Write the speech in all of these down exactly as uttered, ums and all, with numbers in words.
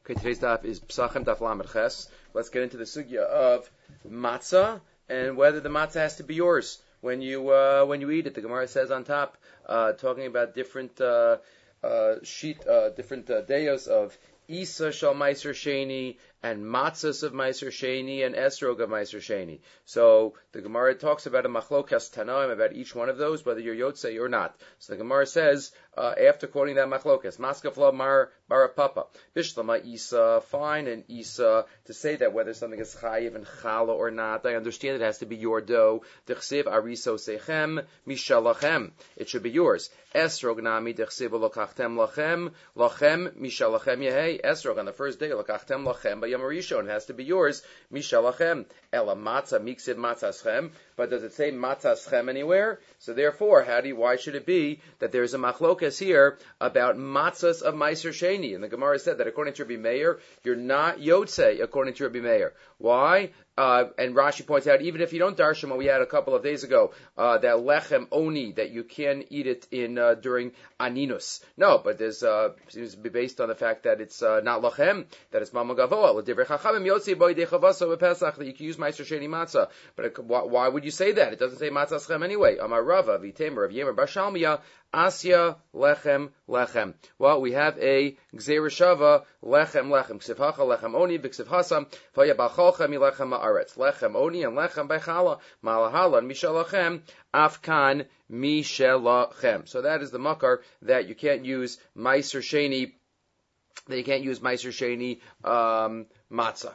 Okay, today's daf is Psachim Daf Lamed Ches. Let's get into the sugya of matzah and whether the matzah has to be yours when you uh, when you eat it. The Gemara says on top, uh, talking about different uh, uh, sheet, uh, different uh, deos of Isa shal Meiser Sheni and matzahs of Meiser Sheni and esrog of Meiser Sheni. So the Gemara talks about a machlokas tanaim about each one of those, whether you're yotzei or not. So the Gemara says uh, after quoting that machlokas, maskafla mar barapapa bishlama Isa, fine, and Isa to say that whether something is chayiv and chala or not. I understand it has to be your dough. Dechsiv ariso sechem mishalachem. It should be yours. Esrog nami dechsiv lokachtem lachem lachem mishalachem yehei. Esrog on the first day lokachtem lachem. Yom Rishon, it has to be yours. Mishalachem ela matzah miksid matzaschem. But does it say matzaschem anywhere? So therefore, how do you, why should it be that there is a machlokas here about matzahs of Meiser Sheni? And the Gemara said that according to Rabbi Meir, you're not yotzei according to Rabbi Meir. Why? Uh, and Rashi points out, even if you don't darshan what we had a couple of days ago, uh, that lechem oni, that you can eat it in uh, during aninus. No, but there's uh, seems to be based on the fact that it's uh, not lechem, that it's mama gavoa. L'divrei chachamim yotzi boi dechavasa b'pesach, that you can use meiser sheni matzah. But it, why, why would you say that? It doesn't say matzah schem anyway. Amar Rava v'temer of Yemer bar Shalmiya asya lechem lechem. Well, we have a gzeir shava lechem lechem. Ksiv hacha lechem oni v'ksiv hasam v'ya b'cholcha mi lechem ma'aretz. Lechem oni and lechem b'chala malahala and mishalachem afkan mishalachem. So that is the makar that you can't use meiser sheni. That you can't use meiser sheni um, matzah.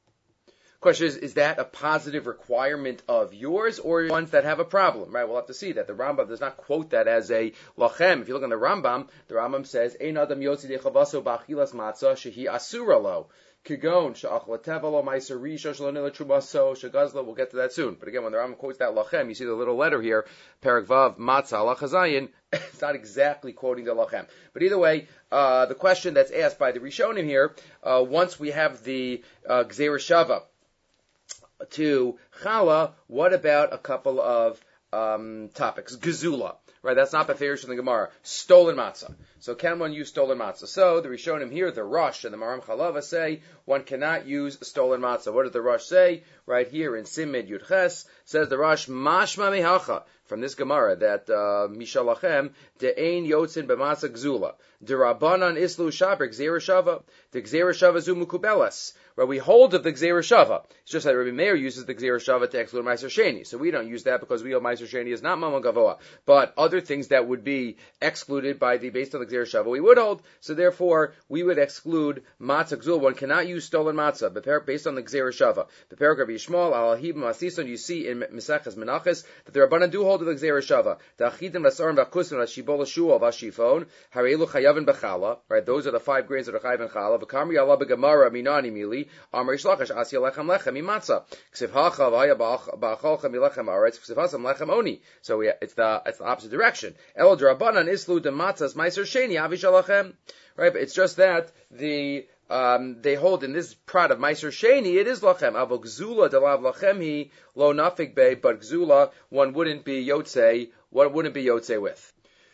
Question is, is that a positive requirement of yours or ones that have a problem? Right, we'll have to see that. The Rambam does not quote that as a lachem. If you look on the Rambam, the Rambam says, Ein adam yotzi dechavasa b'achilas matzah shehi asura lo. Kigon she'achlatevalo meiser risha shalonila trubaso shegazla. We'll get to that soon. But again, when the Rambam quotes that lachem, you see the little letter here, Perek Vav Matzah Lachazayin. It's not exactly quoting the lachem. But either way, uh, the question that's asked by the Rishonim here, uh, once we have the uh, Gzeir Shava to chala, what about a couple of um, topics? Gezula, right? That's not beferish in the Gemara. Stolen matzah. So can one use stolen matzah? So the Rishonim here, the Rosh and the Maram Chalava say one cannot use stolen matzah. What does the Rosh say? Right here in Simid Yud Ches says the Rosh mashma mihacha from this Gemara that uh, mishalachem de'ein yotzin b'matzah gzula derabanan islu shaber gzeir shava the gzeir shava zu mukubelas. Right, we hold of the Gzeir Shava. It's just that Rabbi Meir uses the Gzeir Shava to exclude Meiser Sheni. So we don't use that because we know Meiser Sheni is not Mama Gavoa. But other things that would be excluded by the, based on the Gzeir Shava, we would hold. So therefore, we would exclude Matzah Gzul. One cannot use stolen Matzah, but based on the Gzeir Shava. The paragraph Yishmael, Al-Ahib, Masison, you see in Mesachas Menachos, that the Rabbanan do hold of the Gzeir Shava. The Achidim, Lasarim, Vakusim, Lashibol, Lashuol, Vashifon, Harelu, Chayavin, Bechala. Right, those are the five grains that are Chayav and Chala. V'kamri, Allah, Begamara, Minani, Mili. Amar Shlachash Asya Lechem Lechem Imatza Ksiv Hacha Vaya Ba'acholchem Ilechem Aretz Ksiv Hasam Lechem Oni. So we, it's the it's the opposite direction. El Drabanan Islu de Matzas Meiser Sheni Avishalachem. Right, but it's just that the um, they hold in this prat of Meiser Sheni it is Lachem. Avo Gzula Delav Lachem Hi Lo Nafik Bei, but Gzula one wouldn't be Yotzei. One wouldn't be Yotzei with.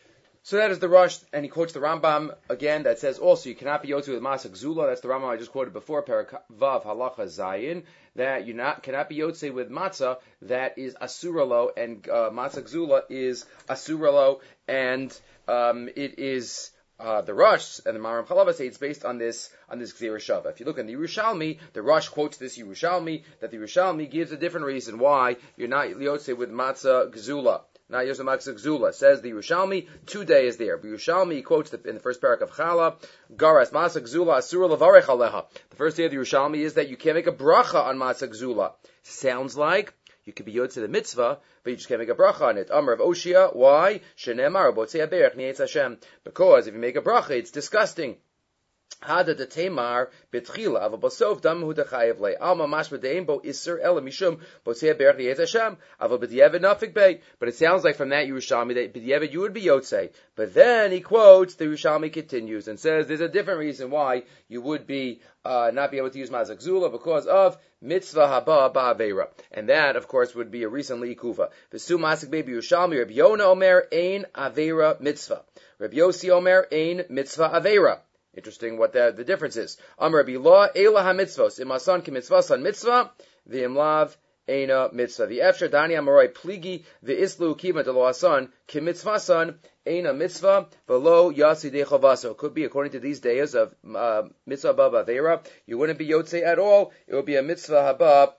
So that is the Rosh, and he quotes the Rambam again that says also you cannot be yotzei with Matzah Gzula. That's the Rambam I just quoted before, Perek Vav Halacha Zayin, that you not cannot be yotzei with Matzah that is Asuralo, and uh, Matzah Gzula is Asuralo, and um, it is uh, the Rosh and the Maram Chalava say it's based on this on this Gzeir Shava. If you look in the Yerushalmi, the Rosh quotes this Yerushalmi that the Yerushalmi gives a different reason why you're not yotzei with Matzah Gzula. Now, Yosef Matzah Gzula says the Yerushalmi, two days there. But Yerushalmi quotes the, in the first parak of Chala, Garas Matzah Gzula Asura Levarech Aleha. The first day of the Yerushalmi is that you can't make a bracha on Matzah Gzula. Sounds like you could be yotzei the mitzvah, but you just can't make a bracha on it. Amar of Oshia, why? Shenemar Botzei Aberech Nietz Hashem. Because if you make a bracha, it's disgusting. Hada de Tamar betchila ava basov damu dechayev le alma mashma deim bo iser ela mishum botzei berach liyet Hashem ava b'diavad nafik bei. But it sounds like from that Yerushalmi that b'diavad you would be yotzei. But then he quotes the Yerushalmi continues and says there's a different reason why you would be uh, not be able to use Matzah Gzula because of mitzvah haba ba'aveira, and that of course would be a recent liikuva. V'su masik baby Yerushalmi Reb Yona Omer ein aveira mitzvah. Reb Yossi Omer ein mitzvah aveira. Interesting what the, the difference is. Amar Rabbi Ela ha-mitzvos, imasan ki-mitzvasan mitzvah, v'imlav Eina mitzvah. The Efshar Dani Amaroi Pligi the Islu Kiva de Loasan Kimitzvasan Eina mitzvah below Yasi de Chavaso. Could be according to these days of uh, mitzvah haba ba'avera. You wouldn't be yotze at all. It would be a mitzvah haba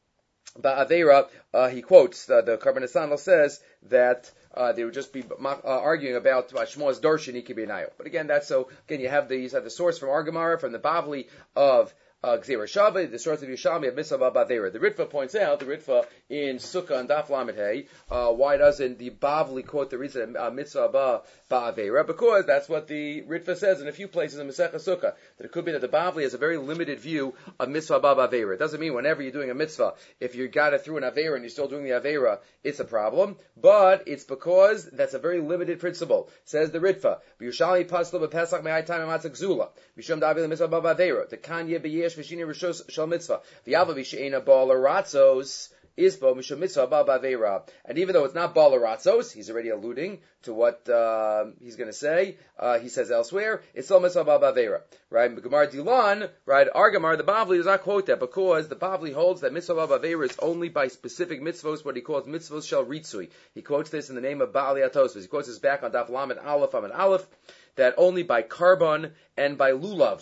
ba'avera. Uh, he quotes uh, the Karban Nesanel says that uh, they would just be uh, arguing about uh, Shmuel's Darshan Ikibinayo. But again, that's so. Again, you have the you have the source from Argamara from the Bavli of. Uh, Gzeira Shabbat, the source of Yerushalmi of Mitzvah Ba'avera. The Ritva points out, the Ritva in Sukkah and Daf Lamed Hey, uh, why doesn't the Bavli quote the reason uh, Mitzvah Ba'avera? Because that's what the Ritva says in a few places in Masechah Sukkah, that it could be that the Bavli has a very limited view of Mitzvah Ba'avera. It doesn't mean whenever you're doing a Mitzvah, if you got it through an Avera and you're still doing the Avera, it's a problem, but it's because that's a very limited principle. Says the Ritva, Yerushalmi Paslu B'Pesach Me'ai Time Matzah Gzula, V'Shem Davi Mitzvah Ba'avera, the Kanye B'Yesh V'Shini Rishos Shal Mitzvah, V'Yava V'She'ena Ba'al Ratzos, Isbo Mishum Mitzvah Ba'avera. And even though it's not Ba'al Ratzos, he's already alluding to what uh, he's going to say. Uh, he says elsewhere, it's still Mitzvah Ba'avera. Right? Gemara Dilan, right? Our Gemara, the Bavli does not quote that because the Bavli holds that Mitzvah Ba'avera is only by specific mitzvos, what he calls mitzvos shel ritzui. He quotes this in the name of Ba'ali Atosvos. He quotes this back on Daf Lamed Aleph Amid Aleph, that only by Karban and by Lulav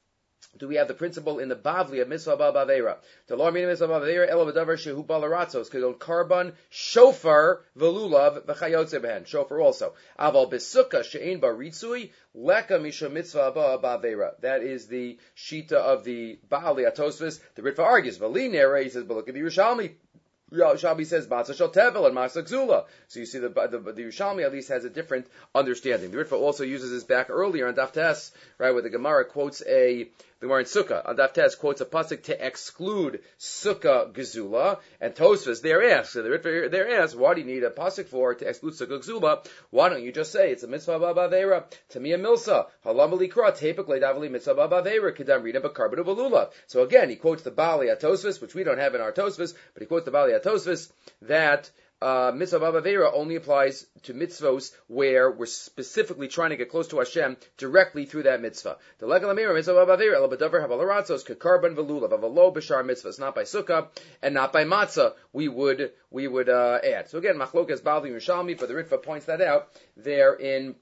do we have the principle in the Bavli of Mitzvah Ba'avera. The law meaning Mitzvah Ba'avera, Elo V'davar Shehu Balaratzos, Kedon Karban, Shofar, Velulav, V'chayotze Behen. Shofar also. Aval Besukkah, She'ein Baritzui, Leka Misha Mitzvah Ba'avera. That is the Shita of the Ba'ali Atosvis. The Ritva argues, V'linere, he says, but look at the Yerushalmi. Yerushalmi says Matzah Shel Tevel and Matzah Gzula. So you see the, the the Yerushalmi at least has a different understanding. The Ritva also uses this back earlier on Daf Tes, right, where the Gemara quotes a the Gemara in Sukkah on Daf Tes quotes a pasuk to exclude Sukkah Gzula, and Tosfos there asks, so the Ritva there asks, why do you need a pasuk for to exclude Sukkah Gzula? Why don't you just say it's a mitzvah ba'avera? Tamia milsa halam likra tepik le'davli mitzvah ba'avera kedam rina b'karbanu b'lulav. So again, he quotes the Bali at Tosfos, which we don't have in our Tosfos, but he quotes the Bali at Tosfos that uh, mitzvah ba'avera only applies to mitzvos where we're specifically trying to get close to Hashem directly through that mitzvah. The legalamira mitzvah ba'avera ela b'davar havalaratzos kekarban v'lulav avalo b'shar mitzvahs, not by sukkah and not by matzah. We would we would uh, add. So again, machlokas Bavli Yerushalmi, but the Ritva points that out there in.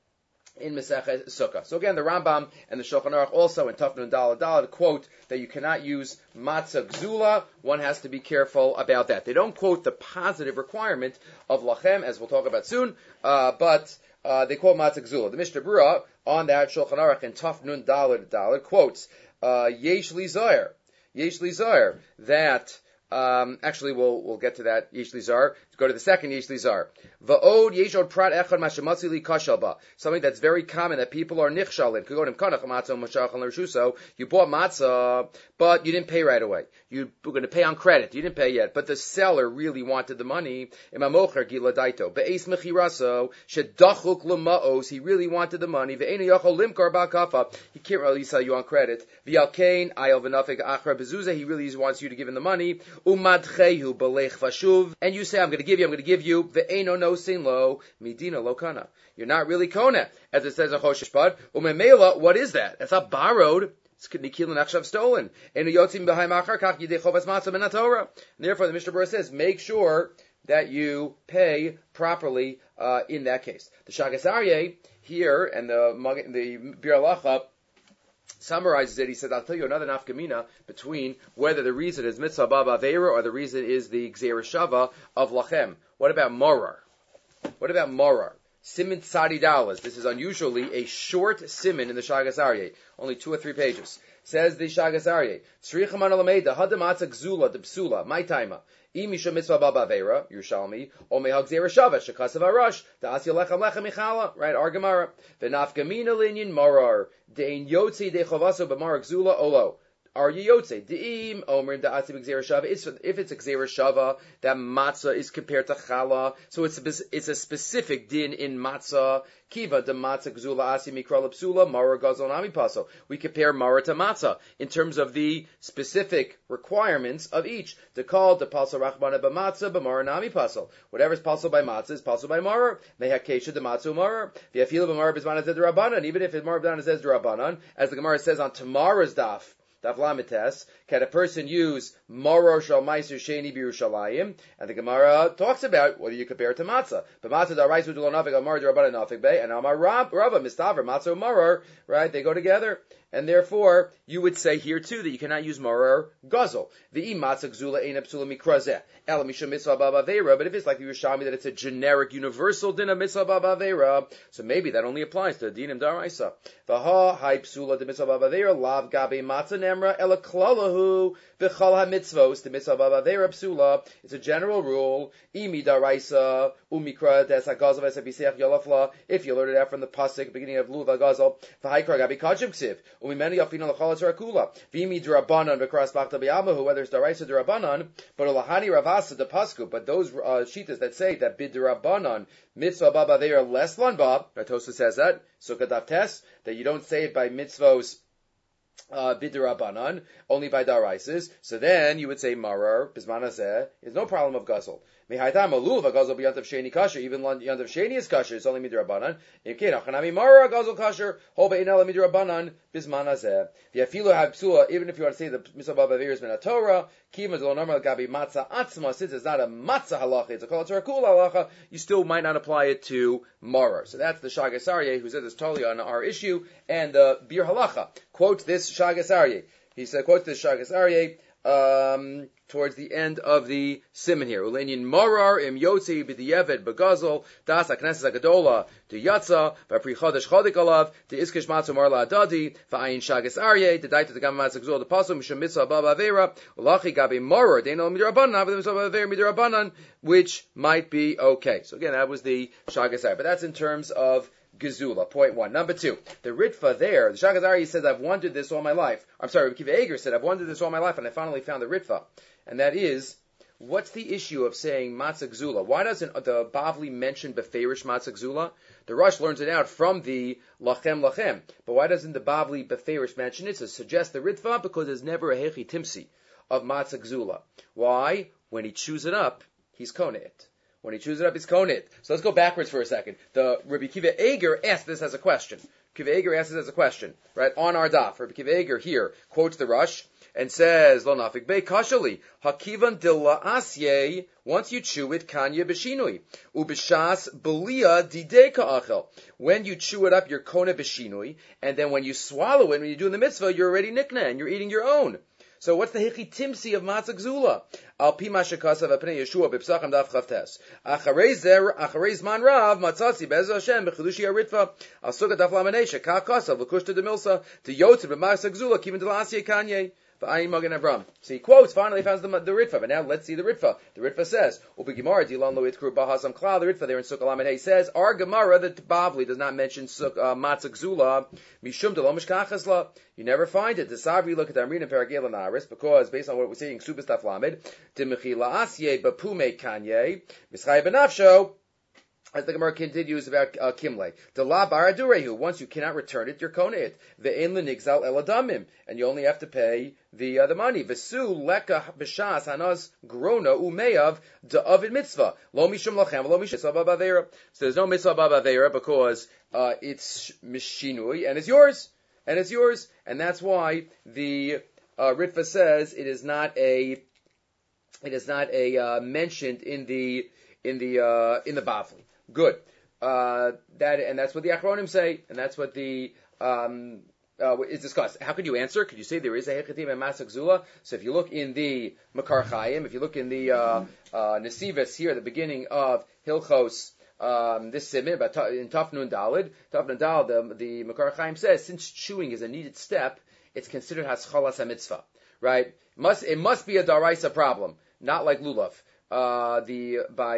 in Masechet Sukkah. So again, the Rambam and the Shulchan Aruch also in Tafnun Dalad Dalad quote that you cannot use matzah gzula. One has to be careful about that. They don't quote the positive requirement of lachem, as we'll talk about soon, uh, but uh, they quote matzah gzula. The Mishnah Berurah on that Shulchan Aruch in Tafnun Dalad Dalad quotes uh, Yesh li Zayr, Yesh li Zayr, that Um, actually, we'll we'll get to that Yesh li Zar. Go to the second Yesh li Zar. Va'od yeshod prat echad mashamatzi li kashalba. Something that's very common that people are nichshalin. Kugodim kanach matzah mashachan l'rshuso. You bought matzah, but you didn't pay right away. You were going to pay on credit. You didn't pay yet, but the seller really wanted the money. Imamocher giladaito be'es mechiraso shedachuk l'maos. He really wanted the money. Ve'ena yachol limkar ba'kafa. He can't really sell you on credit. V'yalkein ayel v'nafik achra bezuza. He really wants you to give him the money. Umadchehu belech vashuv, and you say, I'm going to give you, I'm going to give you, ve'eno no sin lo, midina lo kana. You're not really kona, as it says in Choshesh Bad. Umemela, what is that? That's not borrowed. It's nikil and stolen. And yotzim b'hai machar kach yidei chovas matzah min haTorah. Therefore, the Mishnah Berurah says, make sure that you pay properly uh, in that case. The Shagas Aryeh here, and the the Bir Halacha summarizes it. He said, I'll tell you another nafkamina between whether the reason is mitzvah ba'avera or the reason is the gzeira shava of lachem. What about morar? What about morar? Siman tzadi dalas. This is unusually a short siman in the Shagas Aryeh, only two or three pages. Says the Shagas Aryeh, tzricha man alameida hadamatza gzula de psula my taima. Imisha mitzvah ba'avera Yerushalmi o mehag gzeira shava shekasav arash da'asya lechem lechem michala. Right, our Gemara. V'nafkamina linyan morar dein yotzi de chavaso b'mar gzula olo. are you yotze? De'im omer da'asi b'gzeira shava. If it's a gzeira shava, that matzah is compared to challah, so it's a, it's a specific din in matzah. Kiva de matzah gzula asi mikra l'psula mara gazal nami paso. We compare mara to matzah in terms of the specific requirements of each. The call the paso rachmana b'matzah b'mara nami paso. Whatever is paso by matzah is paso by mara. Mehakesha de matzah mara. V'afila b'mara b'zman azed rabbanan. Even if it's mara b'zman azed rabbanan, as the Gemara says on tomorrow's daf. Daf Lamites, can a person use Moro Shal Meiser Sheni B'Yerushalayim? And the Gemara talks about whether you compare it to matzah. But matzah da'raisu d'lo nafik amar d'rabbanan nafik bei, and amar Rava mistaver matzah maror, right? They go together. And therefore, you would say here too that you cannot use maror guzzle. The matzah gzula ein psula mikrazeh. El mishum mitzvah ba'avera. But if it's like you were showing me that it's a generic, universal din of mitzvah ba'avera, so maybe that only applies to dinim daraisa. V'ha hai psula de mitzvah ba'avera lav gabe matzah nemra ela klalahu v'chal ha-mitzvos the mitzvah ba'avera psula. It's a general rule. Imi daraisa umikra des hagazel v'esabiseach yalafla. If you learn it out from the pasuk beginning of Luv hagazel v'haikra gabe kachim ksiv. Umimeni afina l'chalas rakula. V'imi d'rabanan v'kras bachta b'yamahu, whether it's daraisa d'rabanan, but olahani ravasa de pasku. But those uh, shitas that say that bid d'rabanan mitzvah baba they are less than bab. Tosa says that Sukkah Daf Tes that you don't say it by mitzvos uh, bid d'rabanan, only by daraises. So then you would say marar bismanazeh is no problem of guzzle. Mehaitam aluv agazel b'yantav sheni kasher. Even yantav sheni is kasher. It's only midrabanan. Imkein achanami mara agazel kasher. Hol be'inela midrabanan bisman hazeh. V'yafilu have psula. Even if you want to say the mitzvah b'avir is min haTorah, kima zelo normal gabi matzah atzma. Since it's not a matzah halacha, it's a kol Torah kula halacha. You still might not apply it to mara. So that's the Shagas Aryeh who says it's totally on our issue. And the uh, Bir halacha quotes this Shagas Aryeh. He said quotes this Shagas Aryeh. Um, towards the end of the simon here. Ulenyin morar im yotzi b'diyeved b'gazol das hakneses hagadola to yatza v'apri chodesh chodik alav to iskish matzu mar la'adadi v'ayin shagas aryeh to daita to gam matzah gzul to pasum mishum mitzvah abba avera ulachi gabi morar deino midrabanan avim mitzvah avera midrabanan, which might be okay. So again, that was the shagas aryeh, but that's in terms of Gezula, point one. Number two, the Ritva there, the Shagas Aryeh says, I've wondered this all my life. I'm sorry, Kiva Eger said, I've wondered this all my life, and I finally found the Ritva. And that is, what's the issue of saying Matzah Gzula? Why doesn't the Bavli mention Beferish Matzah Gzula? The Rush learns it out from the Lachem Lachem. But why doesn't the Bavli Beferish mention it? To suggest the Ritva, because there's never a Hechi Timsi of Matzah Gzula. Why? When he chews it up, he's Kona it. When he chews it up, he's konit. So let's go backwards for a second. The Rabbi Kiva Eger asked this as a question. Kiva Eger asked this as a question, right? On our daf, Rabbi Kiva Eger here quotes the Rush and says, Lo nafik bei kashali, hakivan dilla asye, once you chew it, kanya b'shinui. Ubishas belia dideka achel. When you chew it up, you're kona b'shinui, and then when you swallow it, when you do the mitzvah, you're already nikna, and you're eating your own. So what's the hichi timsi of matzah gzula? Al pi mashakasav apnei Yeshua b'psachim daf chavtes. Acharei zer, acharei zman rav, matzasi be'ez Hashem b'chidushi haritva. Al sukkah daf lamanesha, ka kasav, l'kushta de milsa, to yotzid b'matzah gzula, kivin de l'asiyeh kanyeh. V'ayin Magen Avram. So he quotes, finally finds the, the Ritva, but now let's see the Ritva. The Ritva says, Ubi Gemara, Dilan lo itkru bahasam klal, the Ritva there in Sukkah Lamed says, our Gemara, the Bavli, does not mention Suk, uh, Matzah Gzula, Mishum de lo mishkachasla. You never find it. The Savri look at the Amrin and Paragel and Aris, because based on what we're saying, Subas Taf Lamed, Timichi la'asye bapume kanye, Mischai benafsho, as the Gemara continues about uh, Kimle. The la baradurehu, once you cannot return it, you're kona it. Ve'en lenigzal eladamim, and you only have to pay the uh, the money. Vesu leka b'shas hanas grona umeyav da'avid mitzvah. Lo mishum lachem, lo mishum mitzvah b'avera. So there's no mitzvah b'avera because uh, it's mishinui, and it's yours. And it's yours. And that's why the uh, Ritva says it is not a, it is not a uh, mentioned in the, in the, uh, in the Bavli. Good. Uh, that and that's what the Achronim say, and that's what the um, uh, is discussed. How could you answer? Could you say there is a Hechatim and Matzah Gzula? So if you look in the Makar Chaim, if you look in the uh, uh, Nesivos here at the beginning of Hilchos, um, this Siman, but in Tafnun Dalid, Tafnun Dalid, the, the Makar Chaim says since chewing is a needed step, it's considered Haschalas HaMitzvah, right? Must it must be a Daraisa problem, not like Lulav. Uh, the by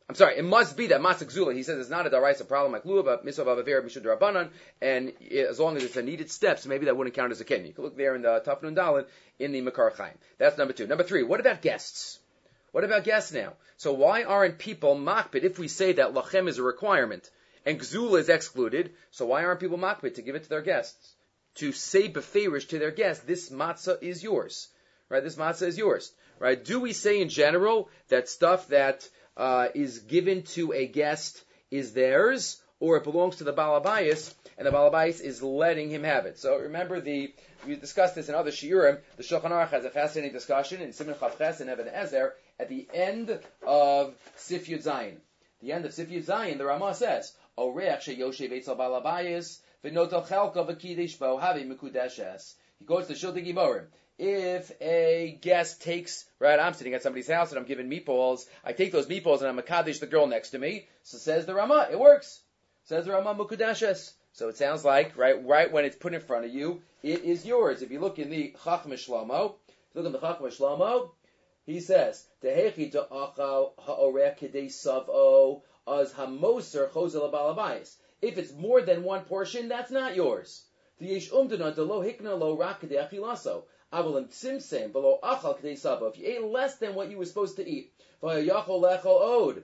I'm sorry, it must be that matzah gzula. He says it's not a daraisa problem like lulav, but mitzvah b'aver mishud rabbanan, and as long as it's a needed step, so maybe that wouldn't count as a ken. You can look there in the Tafnun Dalin in the Makar Chaim. That's number two. Number three, what about guests? What about guests now? So why aren't people makbid if we say that lachem is a requirement and gzula is excluded? So why aren't people makbid to give it to their guests? To say beferish to their guests, this matzah is yours, right? This matzah is yours, right? Do we say in general that stuff that uh, is given to a guest is theirs, or it belongs to the balabayis, and the balabayis is letting him have it? So remember, the we discussed this in other shiurim. The Shulchan Aruch has a fascinating discussion in Siman Chav Ches and Even Ezer at the end of Sif Yud Zayin. The end of Sif Yud Zayin, the Ramah says, "Oreach sheyoshev etzel balabayis v'notel chelka v'kidish bo havi mekudeshes." He goes to Shulchan Giborim. If a guest takes, right, I'm sitting at somebody's house and I'm giving meatballs, I take those meatballs and I'm mekadesh the girl next to me. So says the Ramah, it works. Says the Ramah mekudeshes. So it sounds like, right, right when it's put in front of you, it is yours. If you look in the Chacham Shlomo, look in the Chacham Shlomo, he says, "Tehechi ta'achal ha'oreh kedei sav'o az hamoser chozel balabayis." If it's more than one portion, that's not yours. V'yesh umdana delo hikna lo rak kedei achilaso. Avalim tzimtzem below achal kedei sav'o. If you ate less than what you were supposed to eat, v'yachol lechol od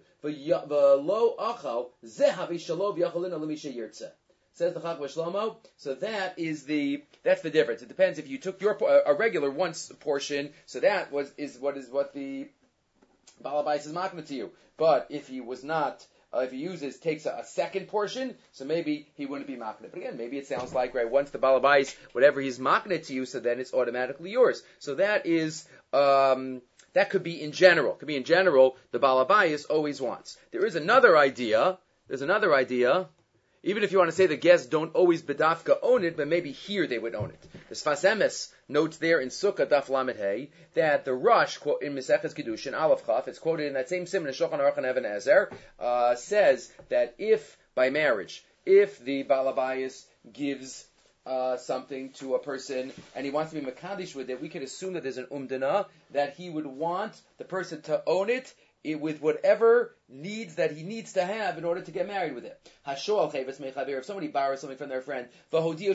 v'lo achal zehavi shalov yacholina lemisha yirtzeh. Says the Chacham Shlomo. So that is the that's the difference. It depends if you took your a regular once portion. So that was is what is what the balabais is makna to you. But if he was not, uh, if he uses takes a, a second portion, so maybe he wouldn't be makna. But again, maybe it sounds like right once the balabais whatever he's makna to you, so then it's automatically yours. So that is. Um, that could be in general. Could be in general. The balabais always wants. There is another idea. There's another idea. Even if you want to say the guests don't always bedafka own it, but maybe here they would own it. The Sfas Emes notes there in Sukkah Daf Lamed Hey that the Rosh quote in Maseches Kedushin Aleph Chaf, it's quoted in that same siman in Shulchan Aruch and Even Ezer, uh, says that if by marriage, if the Balabayas gives uh, something to a person and he wants to be Makadish with it, we could assume that there's an umdana that he would want the person to own it. It, with whatever needs that he needs to have in order to get married with it. If somebody borrows something from their friend, and he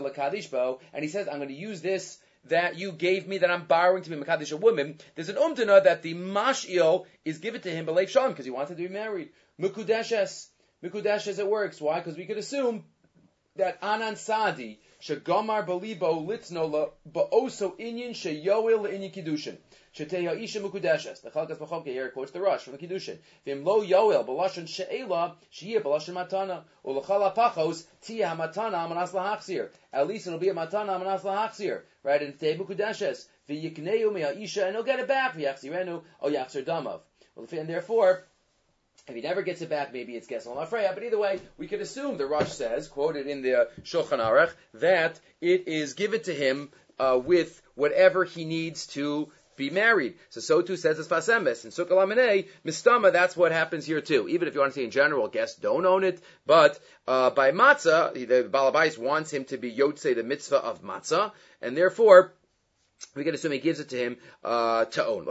says, I'm going to use this that you gave me that I'm borrowing to be Makadish a woman, there's an umdana that the mash'il is given to him b'leif shalom because he wanted to be married. Mukudeshes. Mukudeshes, it works. Why? Because we could assume that Anan Sadi, Shagomar Balibo Litzno Ba'oso Inyan Shayoil Inyan Kiddushin. Sheteya Isha Mukudeshes. The Chalkas B'Chokeh here quotes the Rosh from the Kiddushin. Vim Lo Yoel B'Lashon She'ela Shiyeh B'Lashon Matana Ulachala Pachos Tia Matana Amanas Lahachzir. At least it'll be a Matana Amanas Lahachzir. Right? And Tei Mukudeshes. V'Yikneu Me'a Isha and he'll get it back. V'Yachzirenu O Yachzir Damav. Well, and therefore, if he never gets it back, maybe it's Gesel Mafreya. But either way, we could assume the Rosh says, quoted in the Shulchan Aruch, that it is given to him uh, with whatever he needs to be married. So, so too says the Sfas Emes. In Sukkah Lamanei, Mistama, that's what happens here too. Even if you want to say in general, guests don't own it, but uh, by Matzah, the Balabais wants him to be Yotzei, the mitzvah of Matzah, and therefore, we can assume he gives it to him uh, to own.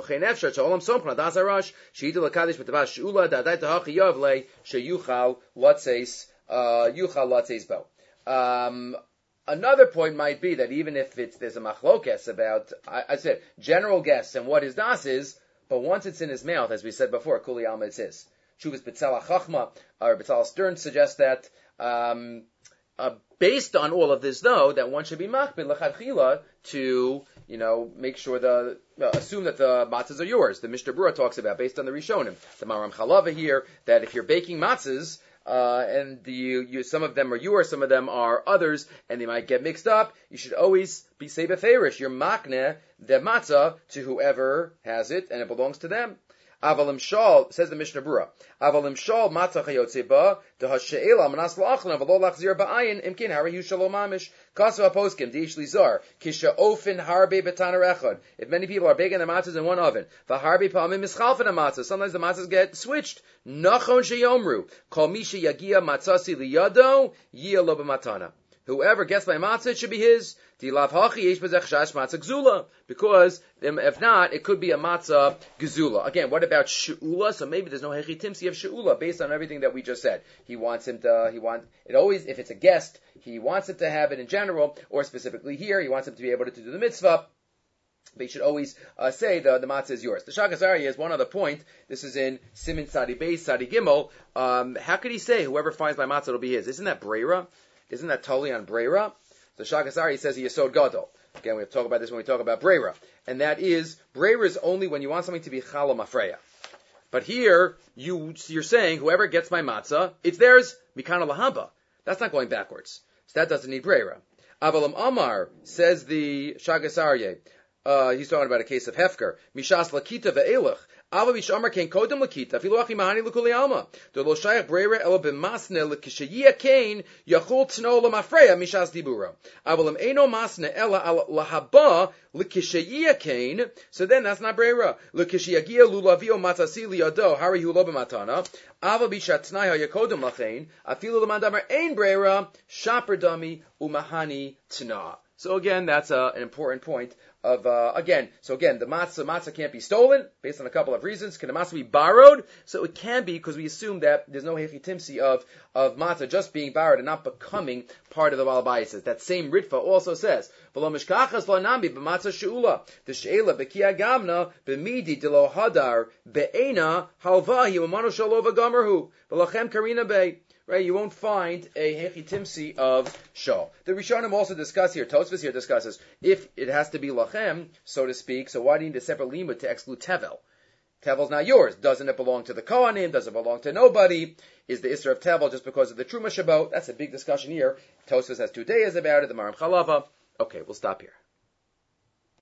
Um, another point might be that even if it's, there's a machlokes about, I, I said, general guess and what his das is, but once it's in his mouth, as we said before, kuli alma it's his. Shuvas B'tzala Chachma, or B'tzala Stern suggests that, um, uh, based on all of this, though, that one should be makbid l'chadchila to, you know, make sure the, uh, assume that the matzahs are yours. The Mishnah Berurah talks about, based on the Rishonim, the Maram Chalava here, that if you're baking matzahs, uh, and the, you, you, some of them are yours, some of them are others, and they might get mixed up, you should always be say beferish. You're makneh the matzah to whoever has it, and it belongs to them. Avalim shal, says the Mishnah Berurah, Avalim shal matzah chayotze ba, deha she'ela manas la'achlan, v'lo lachzir ba'ayin, imkin harayu shalom mamish, kasu ha'poskim, di'ish lizar, kisha ofin harbe betaner echad. If many people are baking the matzahs in one oven, v'harbe pa'amim mischalfen ha'matzahs, sometimes the matzahs get switched. Nachon sheyomru, kol mi sheyagia matzasi liyado, yiyah lo b'matana. whoever gets my matzah, it should be his. Because if not, it could be a matzah gezula. Again, what about she'ula? So maybe there's no hechi timsi of she'ula based on everything that we just said. He wants him to, he wants, it always, if it's a guest, he wants him to have it in general, or specifically here, he wants him to be able to do the mitzvah. But you should always uh, say the, the matzah is yours. The Shagas Aryeh has one other point. This is in Simin Sadi Beis, Sadi Gimel. Um, how could he say, whoever finds my matzah, it'll be his? Isn't that Breira? Isn't that totally on Breira? So Shagas Aryeh says he Yesod Gadol. Again, we have to talk about this when we talk about Breira. And that is, Breira is only when you want something to be Chala Mafreya. But here, you, you're saying, whoever gets my matzah, it's theirs, Mikana Lahamba. That's not going backwards. So that doesn't need Breira. Avalam Amar, says the Shagas Aryeh, Uh, he's talking about a case of Hefker. Mishas lakita ve'elach. Ava mishamar ken kodem lakita. Filu achi mahani l'kuli alma. Do lo shayach breira elo b'masne l'kishayia kain yachol tno l'mafreya mishas dibura. Avalam eno masne ela al lahaba l'kishayia kain. So then that's not breira. L'kishayagia lulavio matzasi liyado hari hu lo b'matana. Ava bishatnai hayakodem lachain. Afilu l'mandamar ein breira. Shaper dami umahani tna. So again, that's uh, an important point of, uh, again, so again, the matzah, matzah can't be stolen, based on a couple of reasons. Can the matzah be borrowed? So it can be, because we assume that there's no hechi timsi of, of matzah just being borrowed and not becoming part of the Balabayas. That same Ritva also says, V'lo mishkachas lo nambi b'matzah she'ula, d'she'ela b'kia gamna, b'midi d'lo hadar, be'ena halvahi, u'manu shalova gamerhu, v'lachem karina bei. Right, you won't find a hechi timsi of shah. The Rishonim also discuss here, Tosfos here discusses, if it has to be lachem, so to speak, so why do you need a separate limud to exclude tevel? Tevel's not yours. Doesn't it belong to the Kohanim? Does it belong to nobody? Is the Isser of Tevel just because of the Truma Shabbat? That's a big discussion here. Tosfos has two days about it, the Maram Chalava. Okay, we'll stop here.